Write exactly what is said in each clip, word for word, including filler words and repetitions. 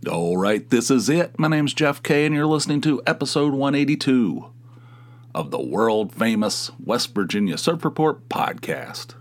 All right, this is it. My name's Jeff Kay, and you're listening to episode one eighty-two of the world-famous West Virginia Surf Report podcast.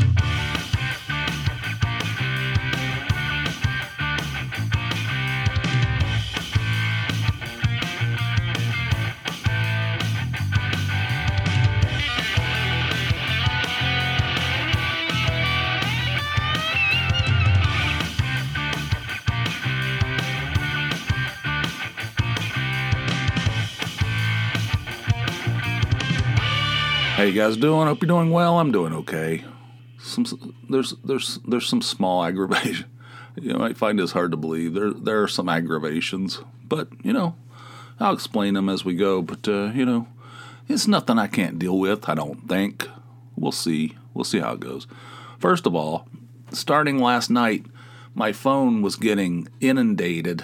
How you guys doing? Hope you're doing well. I'm doing okay. Some there's there's there's some small aggravation. You know, I find this hard to believe. There there are some aggravations, but you know, I'll explain them as we go. But uh, you know, it's nothing I can't deal with. I don't think. We'll see. We'll see how it goes. First of all, starting last night, my phone was getting inundated,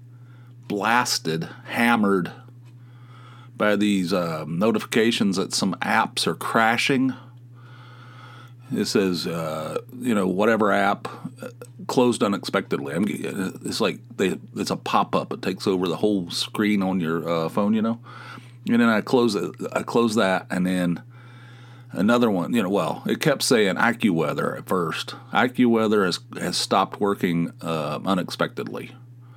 blasted, hammered by these uh, notifications that some apps are crashing. It says, uh, you know, whatever app uh, closed unexpectedly. I'm, it's like they, it's a pop-up. It takes over the whole screen on your uh, phone, you know. And then I close it. I close that, and then another one. You know, well, it kept saying AccuWeather at first. AccuWeather has has stopped working uh, unexpectedly,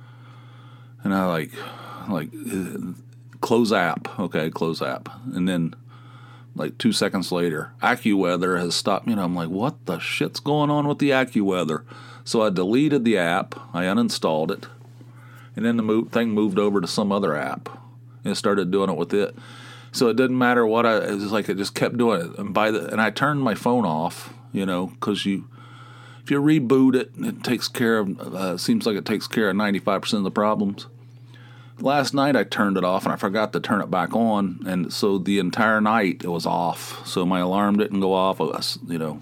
and I like like. Uh, Close app. Okay, close app. And then, like, two seconds later, AccuWeather has stopped. You know, I'm like, what the shit's going on with the AccuWeather? So I deleted the app. I uninstalled it. And then the move, thing moved over to some other app. And started doing it with it. So it didn't matter what I, it was like it just kept doing it. And by the, and I turned my phone off, you know, because you, if you reboot it, it takes care of, uh, seems like it takes care of ninety-five percent of the problems. Last night I turned it off and I forgot to turn it back on, and so the entire night it was off. So my alarm didn't go off. I was, you know,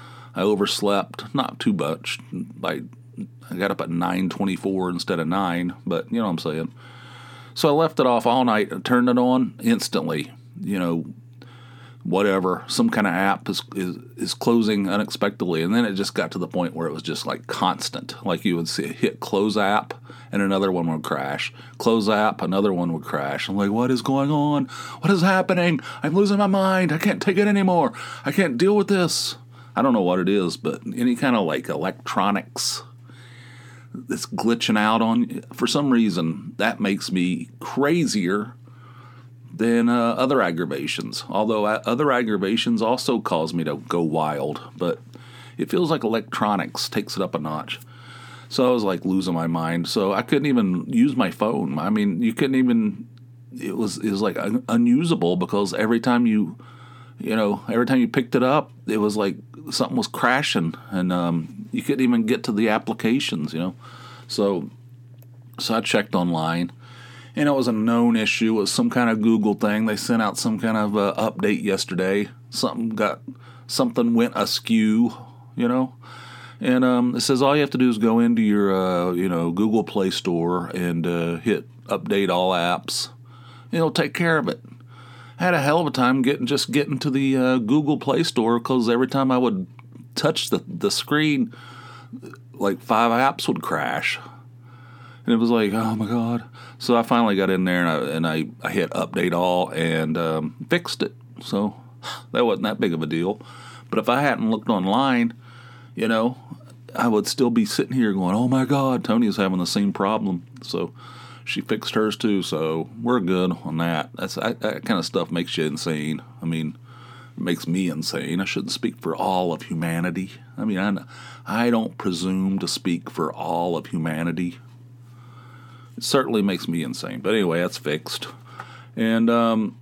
I overslept, not too much. I I got up at nine twenty-four instead of nine, but you know what I'm saying. So I left it off all night, turned it on instantly. You know, whatever, some kind of app is, is is closing unexpectedly, and then it just got to the point where it was just like constant. Like you would see hit close app, and another one would crash. Close app, another one would crash. I'm like, what is going on? What is happening? I'm losing my mind. I can't take it anymore. I can't deal with this. I don't know what it is, but any kind of like electronics that's glitching out on, for some reason, that makes me crazier than uh, other aggravations. Although uh, other aggravations also cause me to go wild, but it feels like electronics takes it up a notch. So I was like losing my mind. So I couldn't even use my phone. I mean, you couldn't even. It was it was like un- unusable because every time you, you know, every time you picked it up, it was like something was crashing, and um, you couldn't even get to the applications. You know, so so I checked online. And it was a known issue. It was some kind of Google thing. They sent out some kind of uh, update yesterday. Something got, something went askew, you know. And um, it says all you have to do is go into your, uh, you know, Google Play Store and uh, hit update all apps. And it'll take care of it. I had a hell of a time getting just getting to the uh, Google Play Store because every time I would touch the the screen, like five apps would crash. And it was like, oh my God. So I finally got in there and I, and I, I hit update all and um, fixed it. So that wasn't that big of a deal. But if I hadn't looked online, you know, I would still be sitting here going, oh my God, Tony's having the same problem. So she fixed hers too. So we're good on that. That's that, that kind of stuff makes you insane. I mean, it makes me insane. I shouldn't speak for all of humanity. I mean, I, I don't presume to speak for all of humanity. It certainly makes me insane. But anyway, that's fixed. And um,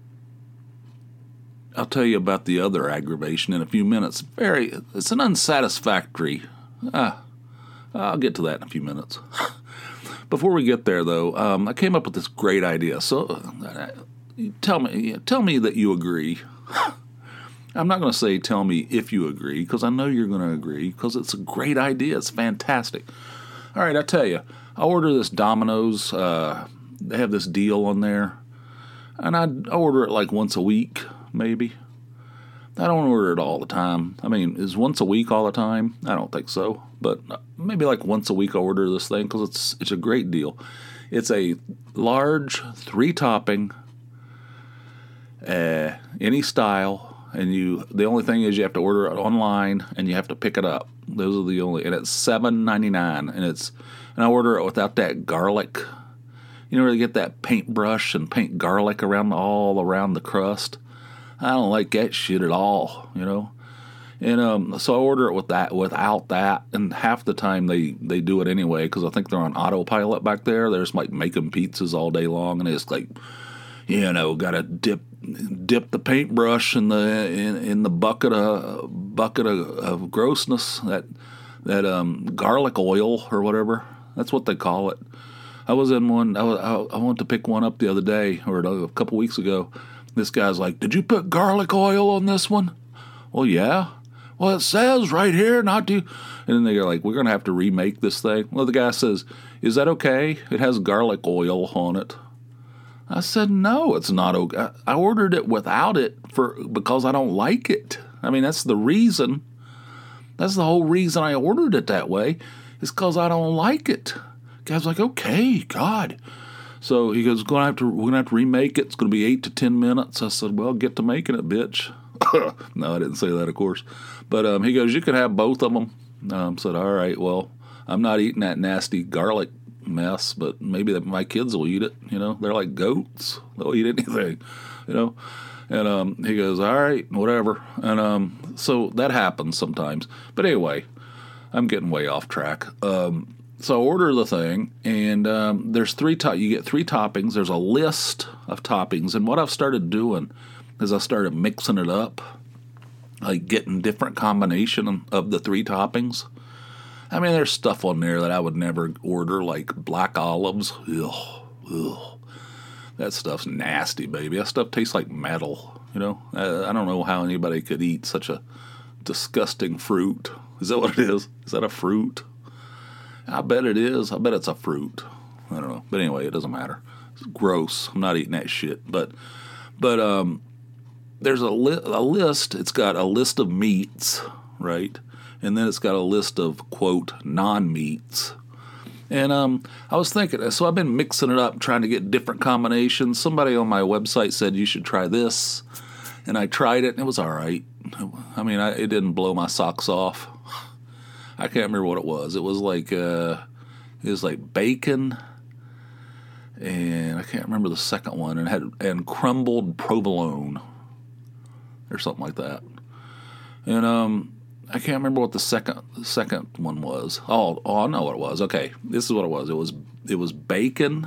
I'll tell you about the other aggravation in a few minutes. Very, it's an unsatisfactory. Ah, I'll get to that in a few minutes. Before we get there, though, um, I came up with this great idea. So uh, tell me, tell me that you agree. I'm not going to say tell me if you agree, because I know you're going to agree, because it's a great idea. It's fantastic. All right, I tell you, I order this Domino's. Uh, they have this deal on there, and I order it like once a week, maybe. I don't order it all the time. I mean, is once a week all the time? I don't think so. But maybe like once a week I order this thing because it's it's a great deal. It's a large three-topping, uh, any style, and you. The only thing is you have to order it online and you have to pick it up. Those are the only, and it's seven ninety-nine, and it's and I order it without that garlic. You know where you get that paintbrush and paint garlic around all around the crust. I don't like that shit at all, you know. And um, so I order it with that, without that, and half the time they, they do it anyway because I think they're on autopilot back there. They're just like making pizzas all day long, and it's like, you know, got to dip dip the paintbrush in the in, in the bucket of bucket of, of grossness, that that um, garlic oil or whatever. That's what they call it. I was in one. I, was, I, I went to pick one up the other day or a couple weeks ago. This guy's like, "Did you put garlic oil on this one?" Well, yeah. Well, it says right here not to. And then they're like, "We're going to have to remake this thing." Well, the guy says, "Is that okay? It has garlic oil on it." I said, "No, it's not okay. I ordered it without it for because I don't like it. I mean, that's the reason. That's the whole reason I ordered it that way, is because I don't like it." The guy's like, "Okay, God." So he goes, "Going to have to, we're going to have to remake it. It's going to be eight to ten minutes." I said, "Well, get to making it, bitch." No, I didn't say that, of course. But um, he goes, "You can have both of them." I um, said, "All right, well, I'm not eating that nasty garlic mess, but maybe that my kids will eat it. You know, they're like goats. They'll eat anything, you know." And um, he goes, "All right, whatever." And um, so that happens sometimes. But anyway, I'm getting way off track. Um, so I order the thing, and um, there's three to- you get three toppings. There's a list of toppings, and what I've started doing is I started mixing it up, like getting different combination of the three toppings. I mean, there's stuff on there that I would never order, like black olives. Ugh, ugh. That stuff's nasty, baby. That stuff tastes like metal, you know? I, I don't know how anybody could eat such a disgusting fruit. Is that what it is? Is that a fruit? I bet it is. I bet it's a fruit. I don't know. But anyway, it doesn't matter. It's gross. I'm not eating that shit. But, but, um, there's a, li- a list. It's got a list of meats, right? And then it's got a list of, quote, non-meats. And um, I was thinking, so I've been mixing it up, trying to get different combinations. Somebody on my website said you should try this. And I tried it, and it was all right. I mean, I, it didn't blow my socks off. I can't remember what it was. It was like, uh, it was like bacon, and I can't remember the second one, and it had and crumbled provolone, or something like that. And um, I can't remember what the second the second one was. Oh, oh, I know what it was. Okay, this is what it was. It was it was bacon,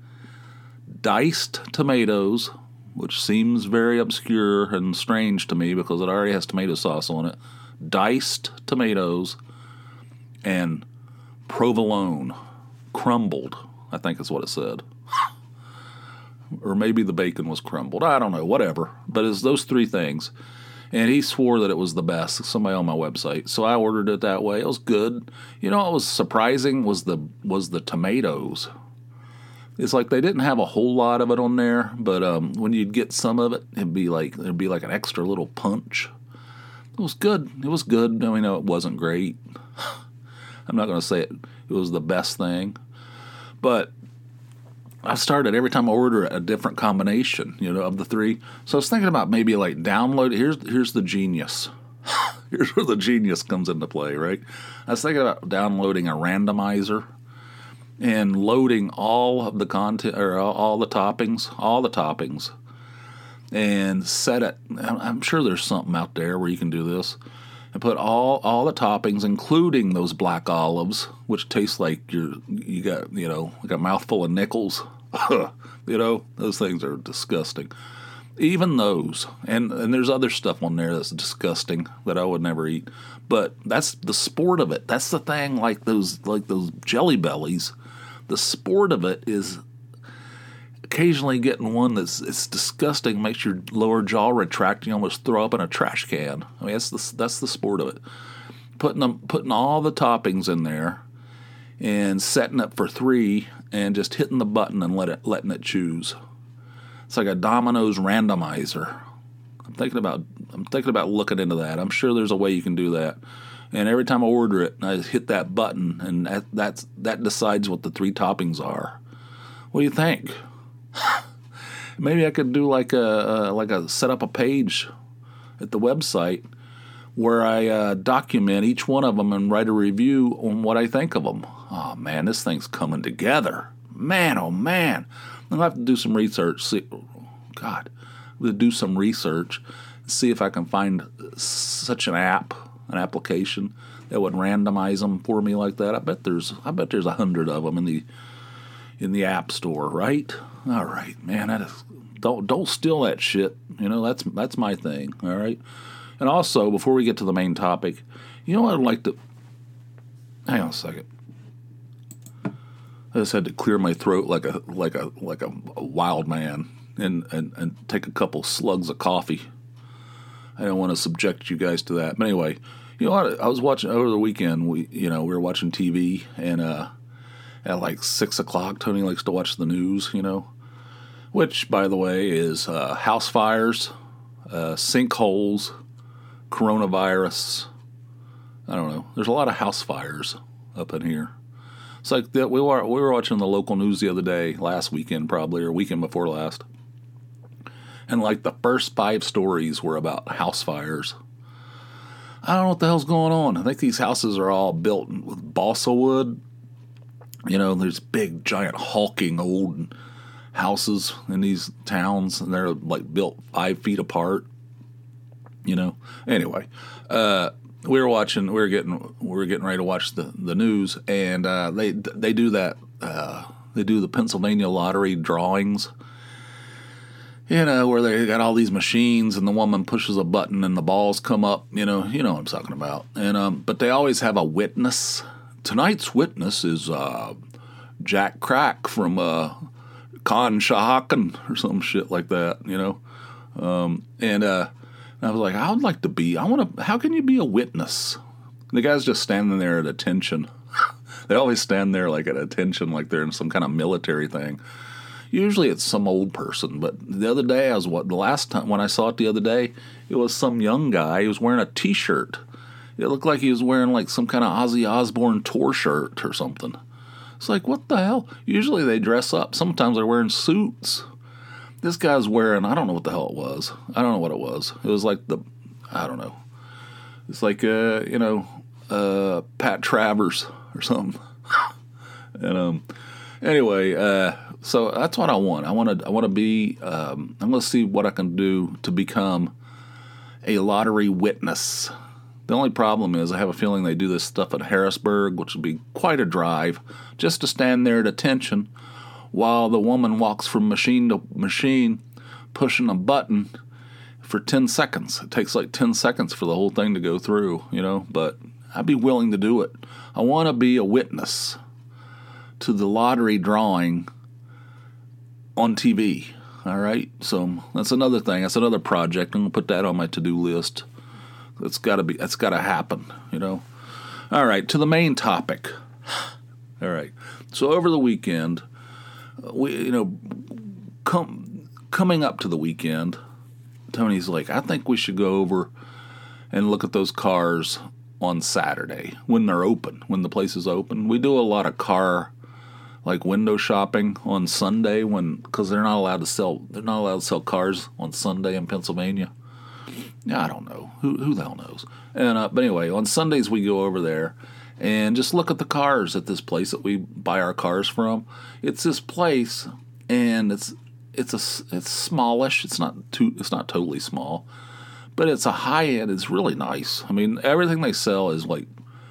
diced tomatoes, which seems very obscure and strange to me because it already has tomato sauce on it. Diced tomatoes and provolone, crumbled, I think is what it said. Or maybe the bacon was crumbled. I don't know, whatever. But it's those three things. And he swore that it was the best, somebody on my website. So I ordered it that way. It was good. You know what was surprising was the was the tomatoes. It's like they didn't have a whole lot of it on there, but um, when you'd get some of it, it'd be like it'd be like an extra little punch. It was good. It was good. I mean, it wasn't great. I'm not going to say it. It was the best thing, but I started every time I order a different combination, you know, of the three. So I was thinking about maybe like download. Here's here's the genius. Here's where the genius comes into play, right? I was thinking about downloading a randomizer and loading all of the content or all, all the toppings, all the toppings, and set it. I'm sure there's something out there where you can do this. And put all, all the toppings, including those black olives, which taste like you're, you got, you know, like a mouthful of nickels. You know, those things are disgusting. Even those. And, and there's other stuff on there that's disgusting that I would never eat. But that's the sport of it. That's the thing, like those like those Jelly Bellies. The sport of it is occasionally getting one that's it's disgusting, makes your lower jaw retract, you almost throw up in a trash can. I mean, that's the that's the sport of it. Putting them, putting all the toppings in there, and setting it for three, and just hitting the button and let it letting it choose. It's like a Domino's randomizer. I'm thinking about I'm thinking about looking into that. I'm sure there's a way you can do that. And every time I order it, I hit that button, and that that's, that decides what the three toppings are. What do you think? Maybe I could do like a, a like a set up a page at the website where I uh, document each one of them and write a review on what I think of them. Oh man, this thing's coming together. Man, oh man, I'm gonna have to do some research. See, God, I'm gonna do some research, see if I can find such an app. An application that would randomize them for me like that. I bet there's I bet there's a hundred of them in the in the app store, right? All right, man. That is, don't don't steal that shit. You know that's that's my thing. All right. And also, before we get to the main topic, you know what I'd like to. Hang on a second. I just had to clear my throat like a like a like a, a wild man and, and and take a couple slugs of coffee. I don't want to subject you guys to that. But anyway, you know what? I was watching over the weekend. We, you know, we were watching T V, and uh, at like six o'clock, Tony likes to watch the news. You know, which, by the way, is uh, house fires, uh, sinkholes, coronavirus. I don't know. There's a lot of house fires up in here. It's like that. We were we were watching the local news the other day, last weekend probably, or weekend before last. And like the first five stories were about house fires. I don't know what the hell's going on. I think these houses are all built with balsa wood. You know, there's big, giant, hulking old houses in these towns, and they're like built five feet apart. You know. Anyway, uh, we were watching. We were getting. We were getting ready to watch the, the news, and uh, they they do that. Uh, they do the Pennsylvania lottery drawings. You know, where they got all these machines and the woman pushes a button and the balls come up, you know, you know what I'm talking about. And um, but they always have a witness. Tonight's witness is uh, Jack Crack from uh, Conshohocken or some shit like that, you know. Um, and uh, I was like, I would like to be, I want to, how can you be a witness? The guy's just standing there at attention. They always stand there like at attention, like they're in some kind of military thing. Usually it's some old person, but the other day I was what the last time when I saw it the other day, it was some young guy. He was wearing a T-shirt. It looked like he was wearing like some kind of Ozzy Osbourne tour shirt or something. It's like, what the hell? Usually they dress up. Sometimes they're wearing suits. This guy's wearing, I don't know what the hell it was. I don't know what it was. It was like the, I don't know. It's like, uh, you know, uh, Pat Travers or something. and um, anyway, uh. So that's what I want. I want to. I want to be. Um, I'm going to see what I can do to become a lottery witness. The only problem is I have a feeling they do this stuff at Harrisburg, which would be quite a drive, just to stand there at attention while the woman walks from machine to machine, pushing a button for ten seconds. It takes like ten seconds for the whole thing to go through, you know. But I'd be willing to do it. I want to be a witness to the lottery drawing on T V, all right? So that's another thing. That's another project. I'm going to put that on my to-do list. It's got to be, that's got to happen, you know? All right, to the main topic. All right. So over the weekend, we, you know, com- coming up to the weekend, Tony's like, I think we should go over and look at those cars on Saturday when they're open, when the place is open. We do a lot of car like window shopping on Sunday when, because they're not allowed to sell, they're not allowed to sell cars on Sunday in Pennsylvania. Yeah, I don't know. Who who the hell knows? And uh, but anyway, on Sundays we go over there and just look at the cars at this place that we buy our cars from. It's this place, and it's it's a it's smallish. It's not too it's not totally small, but it's a high end. It's really nice. I mean, everything they sell is like,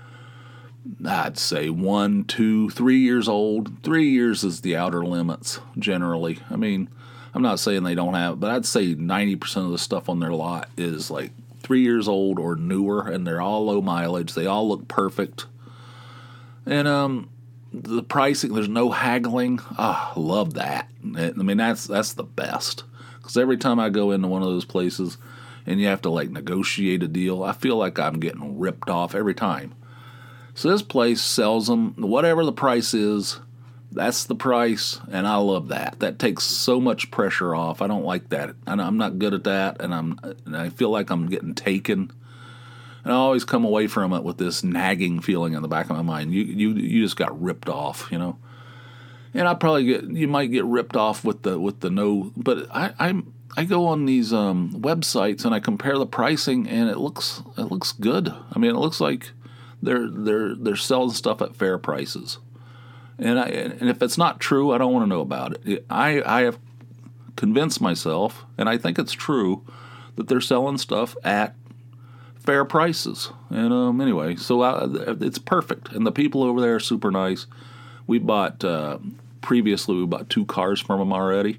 I'd say one, two, three years old. Three years is the outer limits, generally. I mean, I'm not saying they don't have, but I'd say ninety percent of the stuff on their lot is like three years old or newer, and they're all low mileage. They all look perfect. And um, the pricing, there's no haggling. Ah, oh, love that. I mean, that's that's the best. Because every time I go into one of those places and you have to like negotiate a deal, I feel like I'm getting ripped off every time. So this place sells them, whatever the price is, That's the price, and I love that. That takes so much pressure off. I don't like that. And I'm not good at that, and I'm and I feel like I'm getting taken. And I always come away from it with this nagging feeling in the back of my mind. You you you just got ripped off, you know. And I probably get you might get ripped off with the with the no, but I I'm I go on these um, websites and I compare the pricing, and it looks it looks good. I mean, it looks like they're they're they're selling stuff at fair prices. And I, and if it's not true, I don't want to know about it. I, I have convinced myself, and I think it's true, that they're selling stuff at fair prices. And um, anyway, so I, it's perfect. And the people over there are super nice. We bought, uh, previously we bought two cars from them already.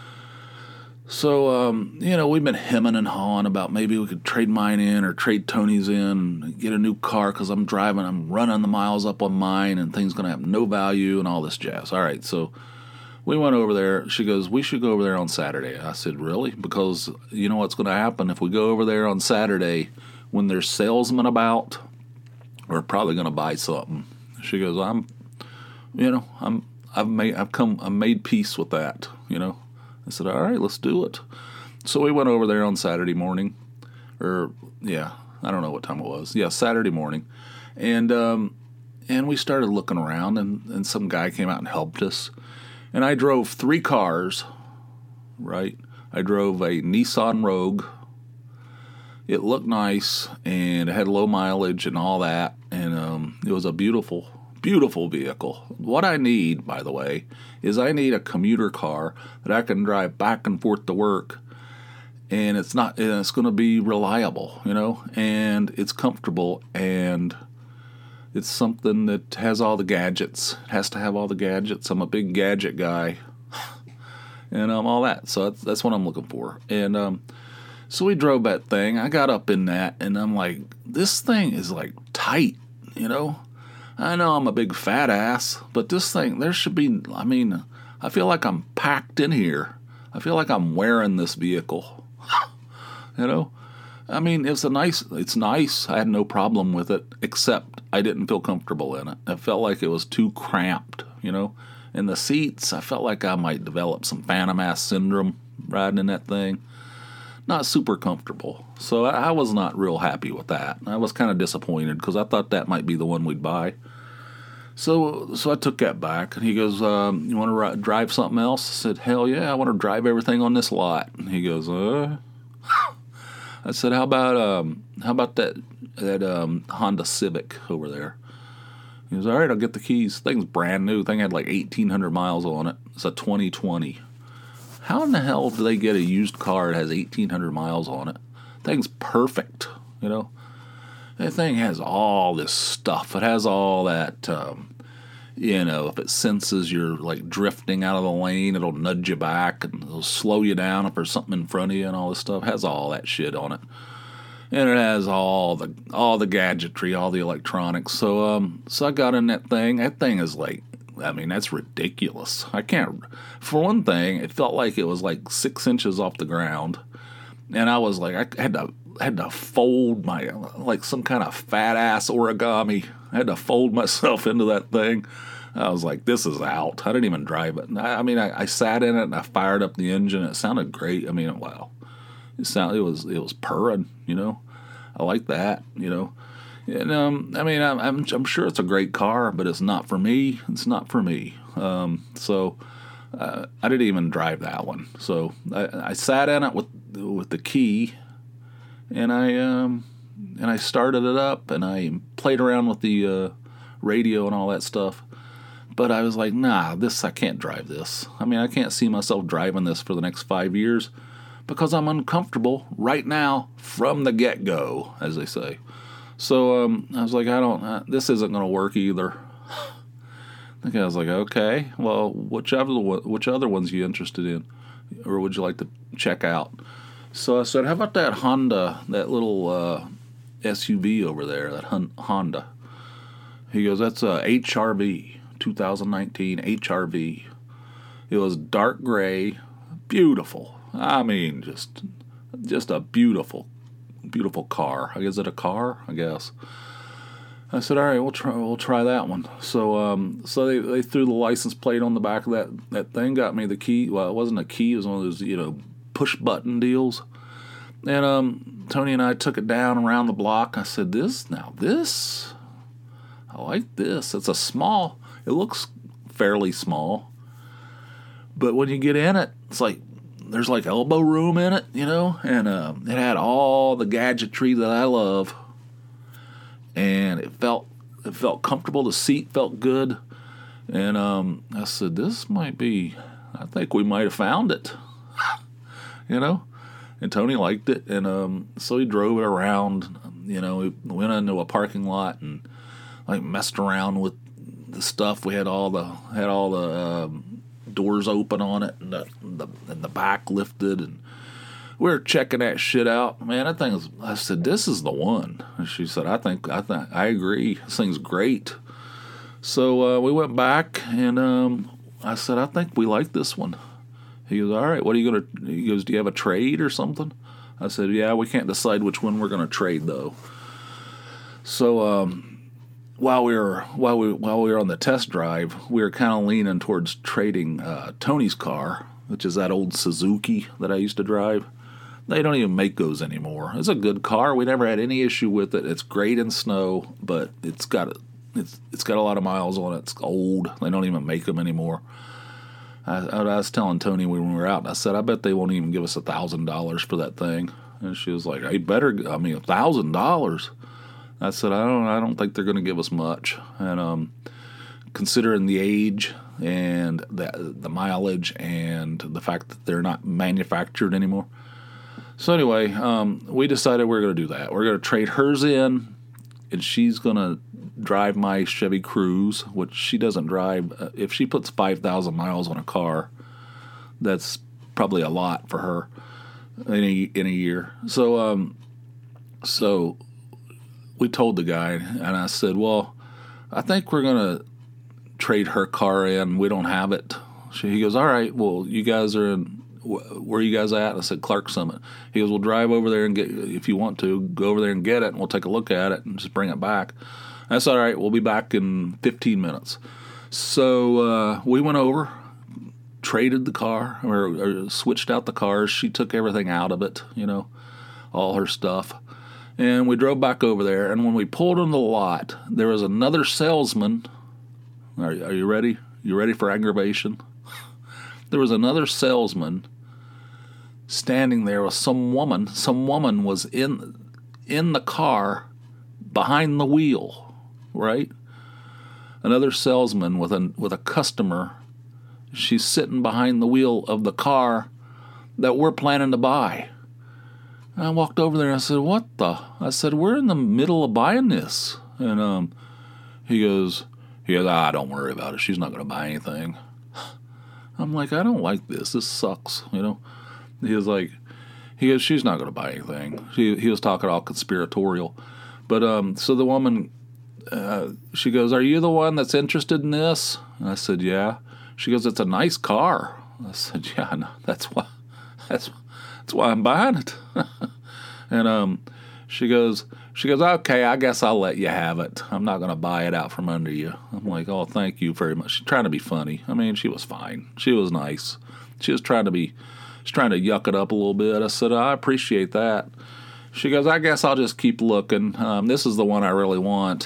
So, um, you know, we've been hemming and hawing about maybe we could trade mine in or trade Tony's in and get a new car because I'm driving, I'm running the miles up on mine and things going to have no value and all this jazz. All right, so we went over there. She goes, we should go over there on Saturday. I said, really? Because you know what's going to happen if we go over there on Saturday when there's salesmen about, we're probably going to buy something. She goes, I'm, you know, I'm, I've made, I've come, I've made peace with that, you know. I said, all right, let's do it. So we went over there on Saturday morning, or, yeah, I don't know what time it was. Yeah, Saturday morning. And um, and we started looking around, and, and some guy came out and helped us. And I drove three cars, right? I drove a Nissan Rogue. It looked nice, and it had low mileage and all that. And um, it was a beautiful Beautiful vehicle. What I need, by the way, is I need a commuter car that I can drive back and forth to work, and it's not. And it's going to be reliable, you know, and it's comfortable, and it's something that has all the gadgets. It has to have all the gadgets. I'm a big gadget guy, and um, all that. So that's, that's what I'm looking for. And um, so we drove that thing. I got up in that, and I'm like, this thing is like tight, you know. I know I'm a big fat ass, but this thing, there should be, I mean, I feel like I'm packed in here. I feel like I'm wearing this vehicle. You know? I mean, it's a nice, it's nice. I had no problem with it, except I didn't feel comfortable in it. I felt like it was too cramped, you know? And the seats, I felt like I might develop some phantom ass syndrome riding in that thing. Not super comfortable. So I, I was not real happy with that. I was kind of disappointed because I thought that might be the one we'd buy. So so I took that back, and he goes, um, you want to ri- drive something else? I said, hell yeah, I want to drive everything on this lot. And he goes, uh? I said, how about um, how about that that um, Honda Civic over there? He goes, all right, I'll get the keys. The thing's brand new. The thing had like eighteen hundred miles on it. It's a twenty twenty. How in the hell do they get a used car that has eighteen hundred miles on it? The thing's perfect, you know. That thing has all this stuff. It has all that, um, you know, if it senses you're like drifting out of the lane, it'll nudge you back and it'll slow you down if there's something in front of you and all this stuff. It has all that shit on it. And it has all the all the gadgetry, all the electronics. So um, so I got in that thing. That thing is like, I mean, that's ridiculous. I can't, for one thing, it felt like it was like six inches off the ground. And I was like, I had to had to fold my, like some kind of fat ass origami. I had to fold myself into that thing. I was like, this is out. I didn't even drive it. I, I mean, I, I sat in it and I fired up the engine. It sounded great. I mean, wow. It sounded, it was, it was purring, you know. I like that, you know. And, um, I mean, I'm, I'm I'm sure it's a great car, but it's not for me. It's not for me. Um, so uh, I didn't even drive that one. So I, I sat in it with with the key, and I um, and I started it up, and I played around with the uh, radio and all that stuff. But I was like, nah, this I can't drive this. I mean, I can't see myself driving this for the next five years because I'm uncomfortable right now from the get-go, as they say. So um, I was like, I don't, uh, this isn't going to work either. I think I was like, okay, well, which other, which other ones are you interested in? Or would you like to check out? So I said, how about that Honda, that little uh, S U V over there, that hun- Honda? He goes, that's a H R V, twenty nineteen H R V. It was dark gray, beautiful. I mean, just, just a beautiful Beautiful car. Is it a car? I guess. I said, all right, we'll try, we'll try that one. So, um, so they, they threw the license plate on the back of that, that thing, got me the key. Well, it wasn't a key. It was one of those, you know, push button deals. And, um, Tony and I took it down around the block. I said, this, now this, I like this. It's a small, it looks fairly small. But when you get in it, it's like, there's like elbow room in it, you know? And, um, it had all the gadgetry that I love. And it felt it felt comfortable. The seat felt good. And um, I said, this might be, I think we might have found it. You know? And Tony liked it. And um, so he drove it around. You know, we went into a parking lot and like messed around with the stuff. We had all the had all the um, doors open on it, and the, the and the back lifted, and we were checking that shit out. Man, that thing was, I said, this is the one. And she said, I think, I think, I agree. This thing's great. So uh, we went back, and um, I said, I think we like this one. He goes, all right, what are you going to, he goes, do you have a trade or something? I said, yeah, we can't decide which one we're going to trade, though. So um, while we were, while we, while we were on the test drive, we were kind of leaning towards trading uh, Tony's car, which is that old Suzuki that I used to drive. They don't even make those anymore. It's a good car. We never had any issue with it. It's great in snow, but it's got it's it's got a lot of miles on it. It's old. They don't even make them anymore. I, I was telling Tony when we were out, I said, I bet they won't even give us a thousand dollars for that thing. And she was like, hey, better. I mean, a thousand dollars. I said, I don't. I don't think they're going to give us much. And um, considering the age and the the mileage and the fact that they're not manufactured anymore. So anyway, um, we decided we we're going to do that. We're going to trade hers in, and she's going to drive my Chevy Cruze, which she doesn't drive. Uh, if she puts five thousand miles on a car, that's probably a lot for her in a, in a year. So, um, so we told the guy, and I said, well, I think we're going to trade her car in. We don't have it. She, he goes, all right, well, you guys are in, where are you guys at? I said, Clark Summit. He goes, well, drive over there and get, if you want to, go over there and get it, and we'll take a look at it and just bring it back. I said, all right, we'll be back in fifteen minutes. So uh, we went over, traded the car, or, or switched out the cars. She took everything out of it, you know, all her stuff. And we drove back over there, and when we pulled in the lot, there was another salesman. Are, are you ready? You ready for aggravation? There was another salesman standing there with some woman. Some woman was in in the car behind the wheel, right? Another salesman with a with a customer. She's sitting behind the wheel of the car that we're planning to buy. And I walked over there and I said, what the? I said, we're in the middle of buying this. And um, he goes, he goes, ah, don't worry about it. She's not going to buy anything. I'm like, I don't like this. This sucks, you know. He was like, he goes, she's not going to buy anything. He, he was talking all conspiratorial. But um, so the woman, uh, she goes, are you the one that's interested in this? And I said, yeah. She goes, it's a nice car. I said, yeah, no, that's why, that's, that's why I'm buying it. And um, she goes, she goes, okay, I guess I'll let you have it. I'm not going to buy it out from under you. I'm like, oh, thank you very much. She's trying to be funny. I mean, she was fine. She was nice. She was trying to be, she's trying to yuck it up a little bit. I said, I appreciate that. She goes, I guess I'll just keep looking. Um, this is the one I really want.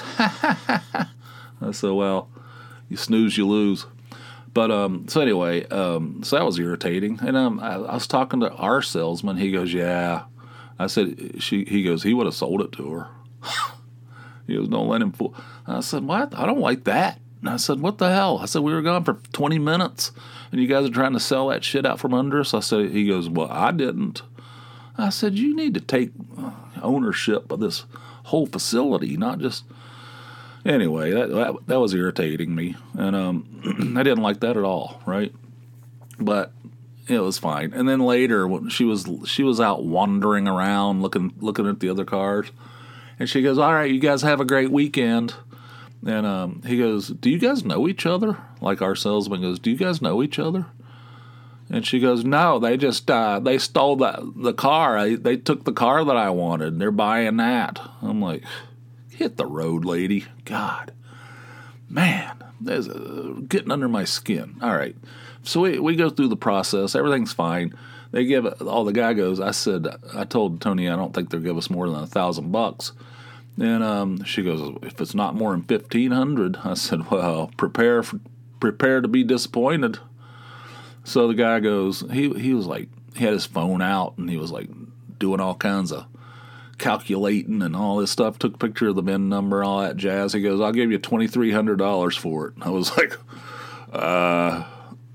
I said, well, you snooze, you lose. But um, so anyway, um, so that was irritating. And um, I, I was talking to our salesman. He goes, yeah. I said, she. He goes, he would have sold it to her. He goes, don't let him fool. I said, what? I don't like that. And I said, what the hell? I said, we were gone for twenty minutes, and you guys are trying to sell that shit out from under us. I said, he goes, well, I didn't. I said, you need to take ownership of this whole facility, not just... Anyway, that that, that was irritating me, and um, I didn't like that at all, right? But it was fine. And then later, when she was she was out wandering around, looking looking at the other cars, and she goes, "All right, you guys have a great weekend." And um, he goes, "Do you guys know each other?" Like our salesman goes, "Do you guys know each other?" And she goes, "No, they just uh, they stole the the car. I, they took the car that I wanted. And they're buying that." I'm like, hit the road, lady. God, man, that's uh, getting under my skin. All right. So we, we go through the process. Everything's fine. They give it, all the guy goes, I said, I told Tony, I don't think they'll give us more than a thousand bucks. And um, she goes, if it's not more than fifteen hundred, I said, well, prepare for, prepare to be disappointed. So the guy goes, he he was like, he had his phone out and he was like doing all kinds of calculating and all this stuff. Took a picture of the V I N number, all that jazz. He goes, I'll give you twenty-three hundred dollars for it. I was like, uh,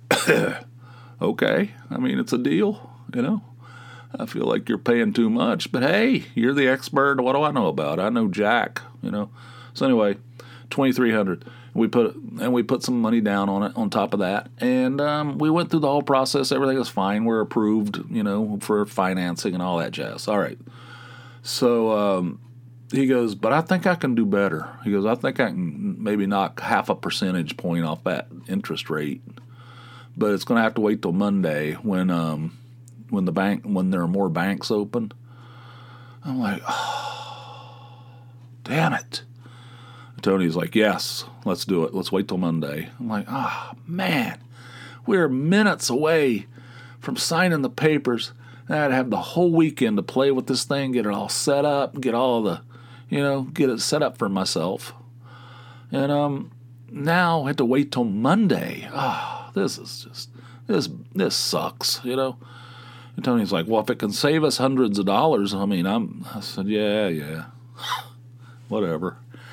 okay. I mean, it's a deal. You know, I feel like you're paying too much, but hey, you're the expert. What do I know about it? I know Jack, you know. So anyway, twenty-three hundred. We put and we put some money down on it on top of that, and um, we went through the whole process. Everything was fine. We're approved, you know, for financing and all that jazz. All right. So um, he goes, but I think I can do better. He goes, I think I can maybe knock half a percentage point off that interest rate, but it's going to have to wait till Monday when. Um, when the bank, when there are more banks open. I'm like, oh, damn it. Tony's like, yes, let's do it. Let's wait till Monday. I'm like, ah, oh, man, we're minutes away from signing the papers. I'd have the whole weekend to play with this thing, get it all set up, get all the, you know, get it set up for myself. And um, now I have to wait till Monday. Ah, oh, this is just, this, this sucks, you know. And Tony's like, well, if it can save us hundreds of dollars, I mean, I'm, I said, yeah, yeah, whatever.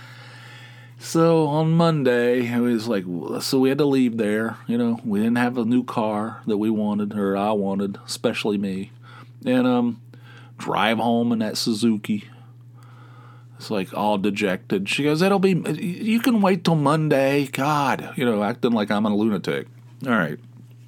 So on Monday, it was like, so we had to leave there, you know, we didn't have a new car that we wanted, or I wanted, especially me, and um, drive home in that Suzuki. It's like all dejected. She goes, it'll be, you can wait till Monday, God, you know, acting like I'm a lunatic. All right.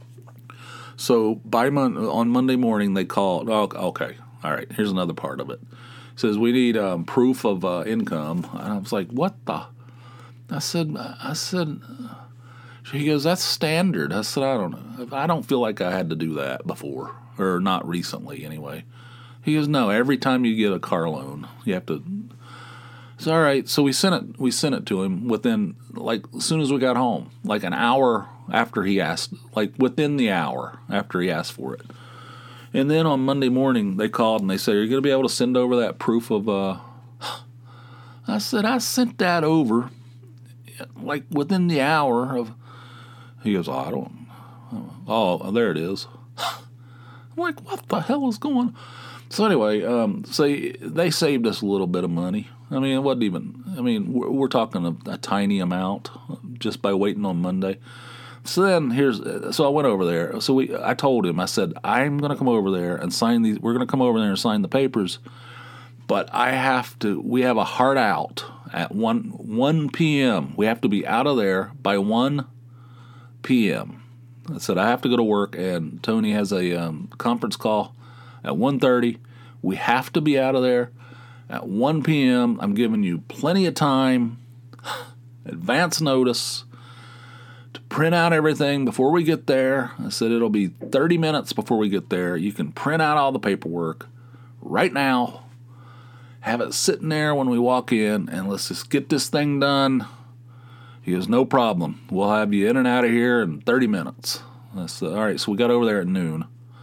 So by mon- on Monday morning, they called. Oh, okay. All right. Here's another part of it. It says, we need um, proof of uh, income. And I was like, what the? I said, I said, he goes, that's standard. I said, I don't know. I don't feel like I had to do that before, or not recently anyway. He goes, no, every time you get a car loan, you have to. So, all right. So we sent it, we sent it to him within, like, as soon as we got home, like an hour after he asked, like within the hour after he asked for it. And then on Monday morning, they called and they said, are you going to be able to send over that proof of, uh, I said, I sent that over, like within the hour of, he goes, oh, I don't, oh, there it is. I'm like, what the hell is going on? So anyway, um, so they saved us a little bit of money. I mean, it wasn't even, I mean, we're, we're talking a, a tiny amount just by waiting on Monday. So then here's, so I went over there. So we, I told him, I said, I'm going to come over there and sign these, we're going to come over there and sign the papers, but I have to, we have a hard out at one p.m. We have to be out of there by one p.m. I said, I have to go to work, and Tony has a um, conference call at one thirty. We have to be out of there at one p.m. I'm giving you plenty of time, advance notice, to print out everything before we get there. I said, it'll be thirty minutes before we get there. You can print out all the paperwork right now, have it sitting there when we walk in, and let's just get this thing done. He goes, no problem. We'll have you in and out of here in thirty minutes. I said, all right, so we got over there at noon.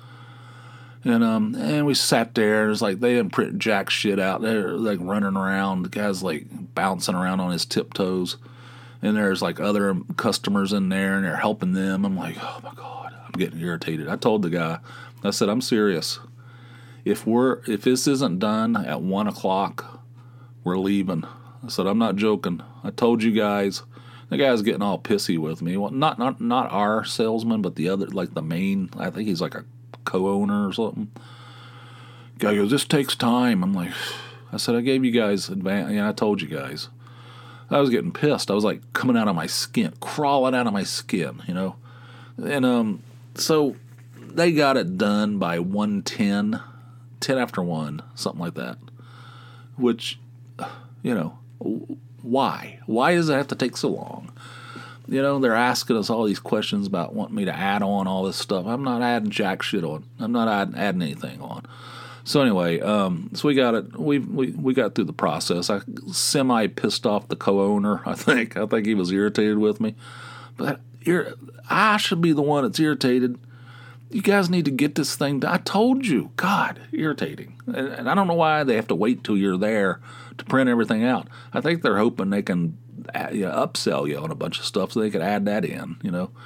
And um and we sat there. It's like they didn't print jack shit out. They're like running around. The guy's like bouncing around on his tiptoes. And there's like other customers in there, and they're helping them. I'm like, oh my God, I'm getting irritated. I told the guy, I said, I'm serious. If we're if this isn't done at one o'clock, we're leaving. I said, I'm not joking. I told you guys. The guy's getting all pissy with me. Well, not not not our salesman, but the other, like the main. I think he's like a co-owner or something. Guy goes, this takes time. I'm like, I said, I gave you guys advance. Yeah, I told you guys. I was getting pissed. I was like coming out of my skin, crawling out of my skin, you know. And um, so they got it done by one ten, ten after one, something like that. Which, you know, why? Why does it have to take so long? You know, they're asking us all these questions about wanting me to add on all this stuff. I'm not adding jack shit on. I'm not add, adding anything on. So anyway, um, so we got it. We we we got through the process. I semi pissed off the co-owner. I think I think he was irritated with me, but ir- I should be the one that's irritated. You guys need to get this thing done. I told you, God, irritating. And, and I don't know why they have to wait till you're there to print everything out. I think they're hoping they can uh, you know, upsell you on a bunch of stuff so they could add that in, you know.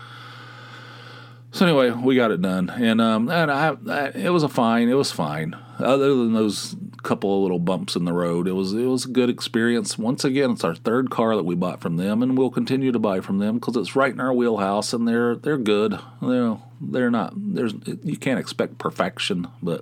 So anyway, we got it done, and um, and I, I, it was a fine. It was fine. Other than those couple of little bumps in the road, it was it was a good experience. Once again, it's our third car that we bought from them, and we'll continue to buy from them because it's right in our wheelhouse, and they're they're good. You know, they're not. There's you can't expect perfection, but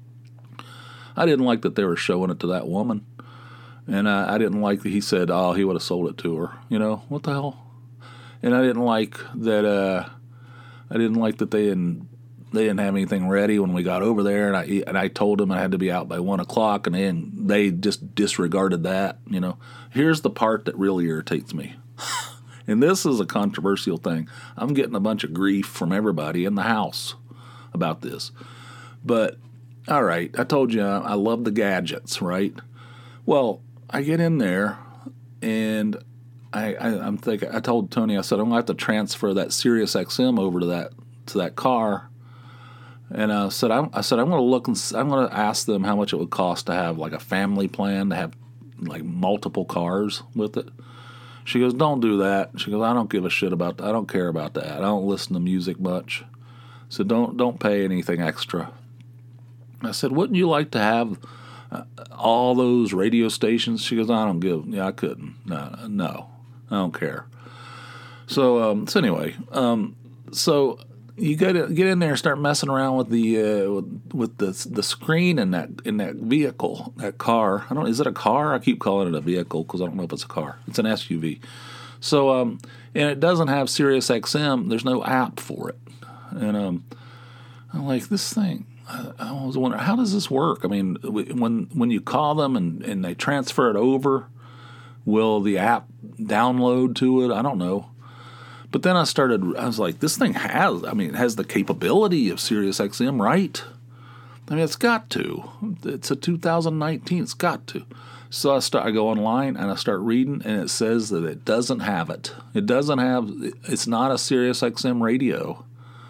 I didn't like that they were showing it to that woman, and I, I didn't like that he said, "Oh, he would have sold it to her." You know what the hell? And I didn't like that. Uh, I didn't like that they didn't they didn't have anything ready when we got over there, and I and I told them I had to be out by one o'clock, and they they just disregarded that. You know, here's the part that really irritates me, and this is a controversial thing. I'm getting a bunch of grief from everybody in the house about this, but all right, I told you I love the gadgets, right? Well, I get in there, and I, I, I'm thinking. I told Tony. I said I'm gonna have to transfer that Sirius X M over to that to that car, and I said I'm, I said I'm gonna look and I'm gonna ask them how much it would cost to have like a family plan to have like multiple cars with it. She goes, "Don't do that." She goes, "I don't give a shit about that. I don't care about that. I don't listen to music much, so don't don't pay anything extra." I said, "Wouldn't you like to have uh, all those radio stations?" She goes, "I don't give. Yeah, I couldn't. No, no." I don't care. So, um, so anyway, um, so you got to get in there and start messing around with the uh, with, with the the screen in that in that vehicle, that car. I don't. Is it a car? I keep calling it a vehicle because I don't know if it's a car. It's an S U V. So, um, and it doesn't have Sirius X M. There's no app for it. And um, I'm like, this thing. I, I was wondering, how does this work? I mean, when when you call them and, and they transfer it over, will the app download to it? I don't know. But then I started, I was like, this thing has, I mean, it has the capability of Sirius X M, right? I mean, it's got to. It's a two thousand nineteen, it's got to. So I start, I go online and I start reading, and it says that it doesn't have it. It doesn't have, it's not a Sirius X M radio.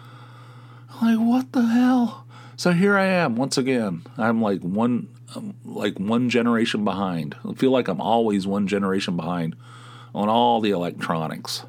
I'm like, what the hell? So here I am, once again. I'm like one, um, like one generation behind. I feel like I'm always one generation behind on all the electronics.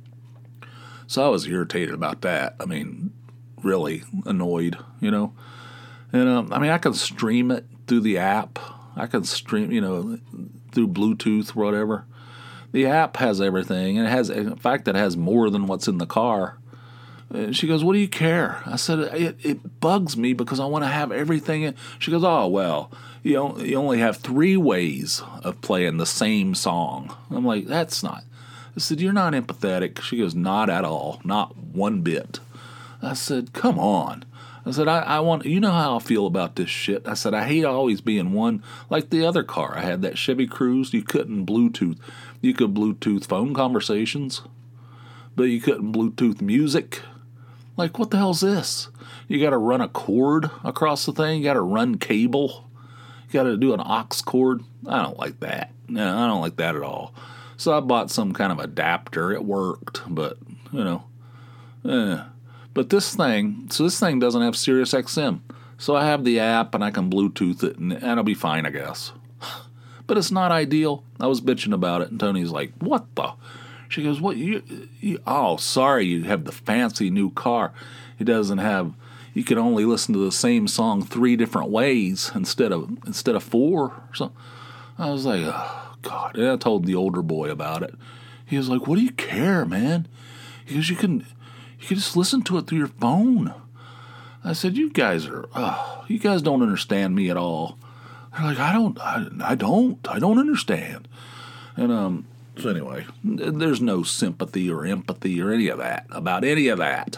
So I was irritated about that. I mean, really annoyed, you know. And um, I mean, I can stream it through the app. I can stream, you know, through Bluetooth or whatever. The app has everything, and it has, in fact, it has more than what's in the car. And she goes, "What do you care?" I said, it, it bugs me because I want to have everything in. She goes, "Oh, well, you know, you only have three ways of playing the same song." I'm like, that's not. I said, "You're not empathetic." She goes, "Not at all. Not one bit." I said, "Come on." I said, I, I want, you know how I feel about this shit. I said, I hate always being one, like the other car. I had that Chevy Cruze. You couldn't Bluetooth. You could Bluetooth phone conversations, but you couldn't Bluetooth music. Like, what the hell's this? You got to run a cord across the thing. You got to run cable. You got to do an aux cord. I don't like that. No, I don't like that at all. So I bought some kind of adapter. It worked, but, you know, eh. But this thing, so this thing doesn't have Sirius X M. So I have the app, and I can Bluetooth it, and it'll be fine, I guess. But it's not ideal. I was bitching about it, and Tony's like, "What the?" She goes, "What? You, you? Oh, sorry, you have the fancy new car. It doesn't have. You can only listen to the same song three different ways instead of instead of four." So I was like, "Oh God!" And I told the older boy about it. He was like, "What do you care, man?" He goes, "You can, you can just listen to it through your phone." I said, "You guys are, oh, you guys don't understand me at all." They're like, "I don't, I, I don't, I don't understand." And um. So anyway, there's no sympathy or empathy or any of that about any of that.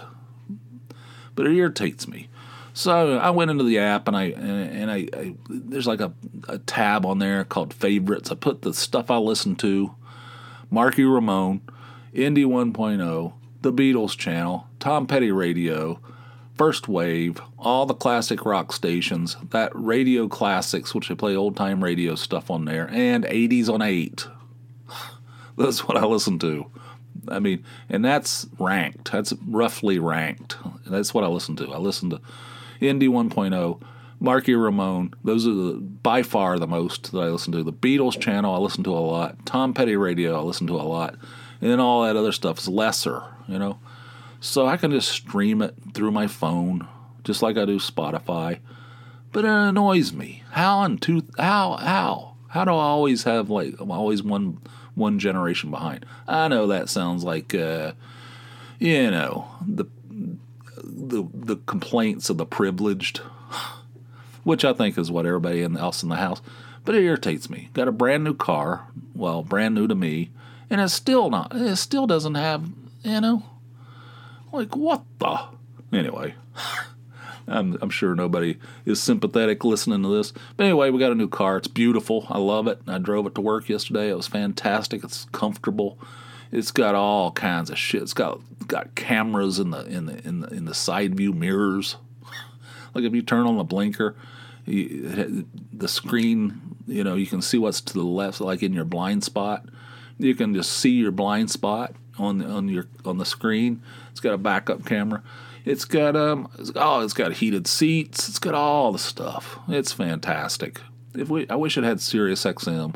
But it irritates me. So I went into the app, and I and, and I, I there's like a, a tab on there called Favorites. I put the stuff I listen to: Marky Ramone, Indie one point oh, The Beatles Channel, Tom Petty Radio, First Wave, all the classic rock stations, that Radio Classics, which they play old-time radio stuff on there, and eighties on eight. That's what I listen to. I mean, and that's ranked. That's roughly ranked. That's what I listen to. I listen to Indie one point oh, Marky Ramone. Those are the, by far the most that I listen to. The Beatles channel I listen to a lot. Tom Petty radio I listen to a lot. And then all that other stuff is lesser, you know. So I can just stream it through my phone, just like I do Spotify. But it annoys me. How and two? How? How? How do I always have like I'm always one one generation behind? I know that sounds like, uh, you know, the the the complaints of the privileged, which I think is what everybody else in the house. But it irritates me. Got a brand new car, well, brand new to me, and it's still not. It still doesn't have, you know. Like, what the? Anyway, I'm, I'm sure nobody is sympathetic listening to this. But anyway, we got a new car. It's beautiful. I love it. I drove it to work yesterday. It was fantastic. It's comfortable. It's got all kinds of shit. It's got got cameras in the in the in the in the side view mirrors. Like if you turn on the blinker, you, the screen, you know, you can see what's to the left, like in your blind spot. You can just see your blind spot on on your on the screen. It's got a backup camera. It's got um it's, oh it's got heated seats. It's got all the stuff. It's fantastic. If we I wish it had Sirius X M.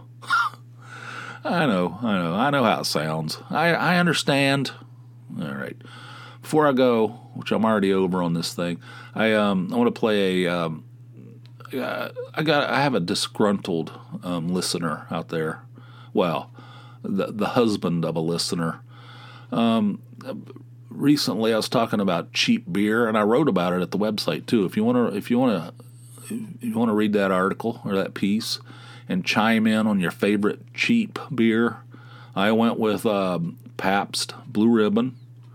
I know, I know, I know how it sounds. I I understand. All right. Before I go, which I'm already over on this thing, I um I want to play a um uh, I got I have a disgruntled um listener out there. Well, the the husband of a listener. Um, recently, I was talking about cheap beer, and I wrote about it at the website too. If you want to, if you want to, if you want to read that article or that piece, and chime in on your favorite cheap beer, I went with um, Pabst Blue Ribbon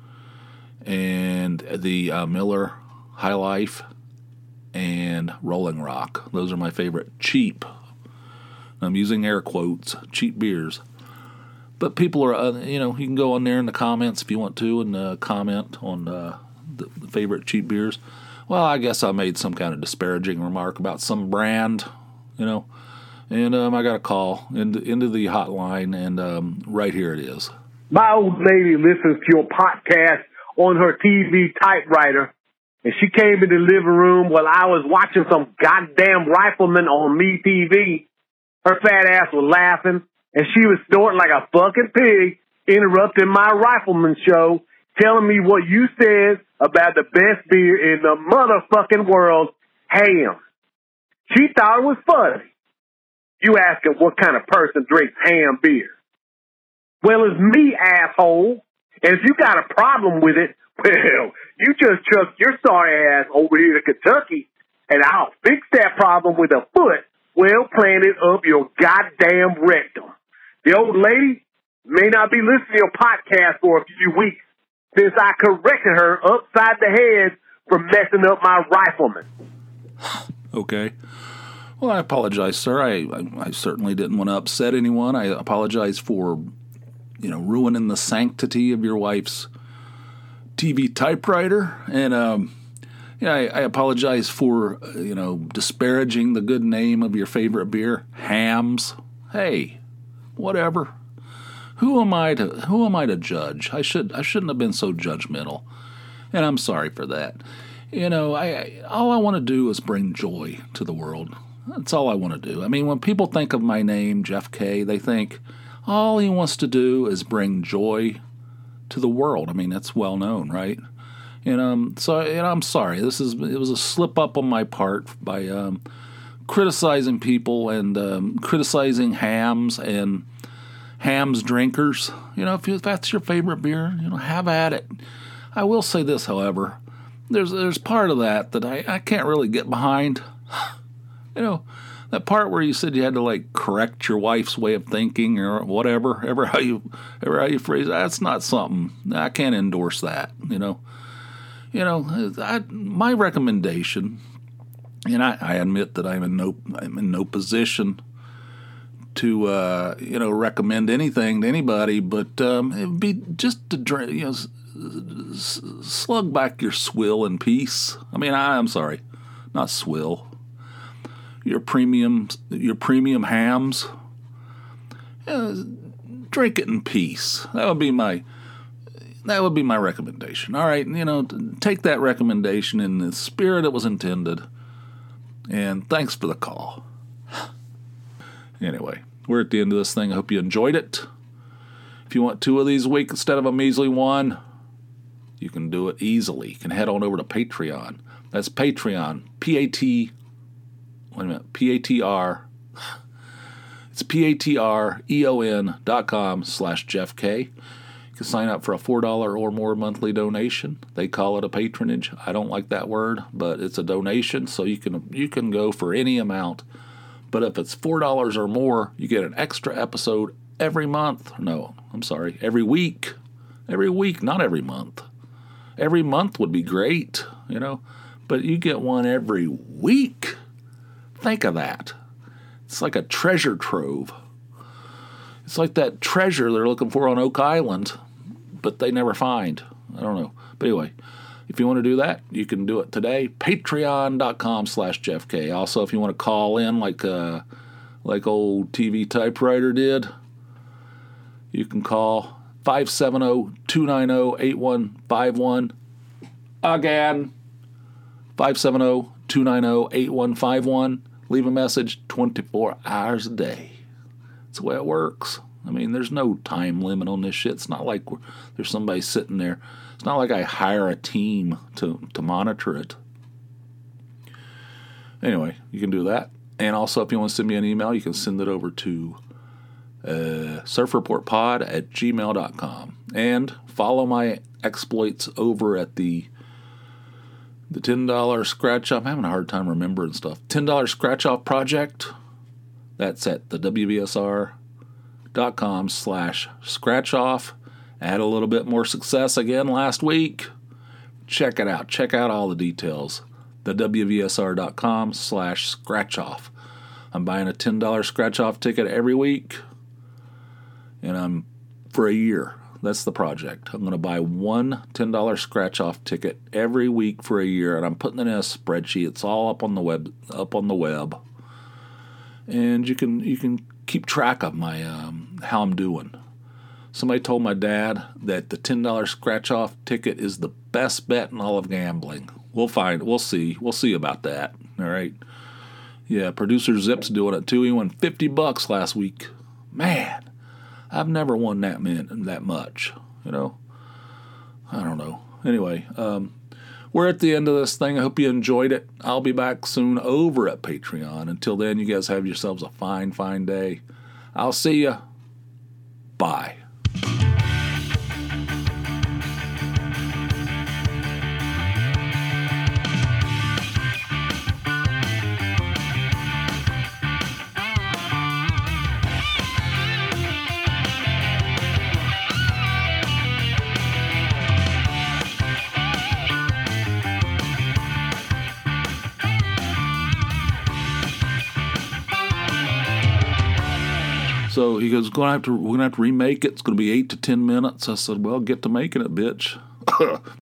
and the uh, Miller High Life and Rolling Rock. Those are my favorite cheap. I'm using air quotes, cheap beers. But people are, uh, you know, you can go on there in the comments if you want to and uh, comment on uh, the, the favorite cheap beers. Well, I guess I made some kind of disparaging remark about some brand, you know, and um, I got a call into, into the hotline, and um, right here it is. My old lady listens to your podcast on her T V typewriter, and she came in the living room while I was watching some goddamn rifleman on Me T V. Her fat ass was laughing. And she was snorting like a fucking pig, interrupting my rifleman show, telling me what you said about the best beer in the motherfucking world, ham. She thought it was funny. You asking what kind of person drinks ham beer. Well, it's me, asshole. And if you got a problem with it, well, you just chuck your sorry ass over here to Kentucky, and I'll fix that problem with a foot well planted up your goddamn rectum. The old lady may not be listening to your podcast for a few weeks since I corrected her upside the head for messing up my rifleman. Okay. Well, I apologize, sir. I, I, I certainly didn't want to upset anyone. I apologize for, you know, ruining the sanctity of your wife's T V typewriter. And, um, yeah, I, I apologize for, uh, you know, disparaging the good name of your favorite beer, Hamm's. Hey. Whatever. Who am I to who am I to judge? I should I shouldn't have been so judgmental, and I'm sorry for that. You know, I, I all I want to do is bring joy to the world. That's all I want to do. I mean, when people think of my name, Jeff K, they think all he wants to do is bring joy to the world. I mean, that's well known, right? And um, so and I'm sorry. This is it was a slip up on my part by um. criticizing people and um, criticizing hams and hams drinkers. You know, if, you, if that's your favorite beer, you know, have at it. I will say this, however, there's there's part of that that I, I can't really get behind. You know, that part where you said you had to like correct your wife's way of thinking or whatever, ever how you ever how you phrase it, that's not something I can't endorse that. You know, you know, I, my recommendation. And I, I admit that I'm in no I'm in no position to uh, you know recommend anything to anybody, but um, it would be just to drink, you know, s- slug back your swill in peace. I mean, I, I'm sorry, not swill. Your premium, your premium hams. Uh, drink it in peace. That would be my. That would be my recommendation. All right, you know, take that recommendation in the spirit it was intended. And thanks for the call. Anyway, we're at the end of this thing. I hope you enjoyed it. If you want two of these a week instead of a measly one, you can do it easily. You can head on over to Patreon. That's Patreon. P A T. Wait a minute. P A T R. It's P-A-T-R-E-O-N dot com slash Jeff K. You can sign up for a four dollars or more monthly donation. They call it a patronage. I don't like that word, but it's a donation, so you can you can go for any amount. But if it's four dollars or more, you get an extra episode every month. No, I'm sorry, every week. Every week, not every month. Every month would be great, you know, but you get one every week. Think of that. It's like a treasure trove. It's like that treasure they're looking for on Oak Island, but they never find. I don't know. But anyway, if you want to do that, you can do it today. Patreon dot com slash Jeff K. Also, if you want to call in like uh, like old T V typewriter did, you can call five seven zero, two nine zero, eight one five one. Again, five seven zero, two nine zero, eight one five one. Leave a message twenty-four hours a day. That's the way it works. I mean, there's no time limit on this shit. It's not like we're, there's somebody sitting there. It's not like I hire a team to, to monitor it. Anyway, you can do that. And also, if you want to send me an email, you can send it over to uh, surfreportpod at gmail dot com. And follow my exploits over at the The ten dollars scratch off, I'm having a hard time remembering stuff. ten dollars scratch off project. That's at the W V S R dot com slash scratch off. I had a little bit more success again last week. Check it out. Check out all the details. The W V S R dot com slash scratch off. I'm buying a ten dollars scratch off ticket every week. And I'm for a year. That's the project. I'm going to buy one ten dollars scratch-off ticket every week for a year, and I'm putting it in a spreadsheet. It's all up on the web. Up on the web, and you can you can keep track of my um, how I'm doing. Somebody told my dad that the ten dollars scratch-off ticket is the best bet in all of gambling. We'll find. We'll see. We'll see about that. All right. Yeah, producer Zip's doing it too. He won fifty bucks last week. Man. I've never won that min- that much, you know. I don't know. Anyway, um, we're at the end of this thing. I hope you enjoyed it. I'll be back soon over at Patreon. Until then, you guys have yourselves a fine, fine day. I'll see you. Bye. So he goes, "Gonna have to, we're gonna have to remake it. It's gonna be eight to ten minutes." I said, "Well, get to making it, bitch."